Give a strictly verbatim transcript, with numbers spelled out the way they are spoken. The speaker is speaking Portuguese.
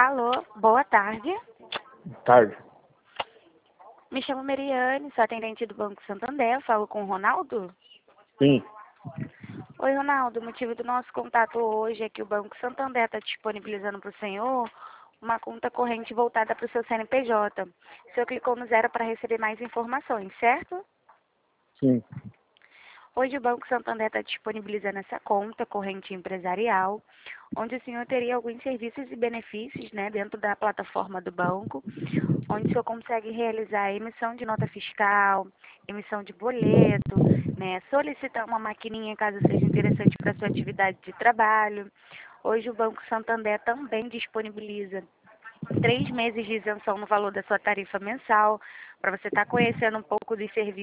Alô, boa tarde. Tarde. Me chamo Mariane, sou atendente do Banco Santander. Falo com o Ronaldo? Sim. Oi, Ronaldo. O motivo do nosso contato hoje é que o Banco Santander está disponibilizando para o senhor uma conta corrente voltada para o seu C N P J. O senhor clicou no zero para receber mais informações, certo? Sim. Hoje o Banco Santander está disponibilizando essa conta corrente empresarial, onde o senhor teria alguns serviços e benefícios, né, dentro da plataforma do banco, onde o senhor consegue realizar a emissão de nota fiscal, emissão de boleto, né, solicitar uma maquininha caso seja interessante para a sua atividade de trabalho. Hoje o Banco Santander também disponibiliza três meses de isenção no valor da sua tarifa mensal, para você estar conhecendo um pouco dos serviços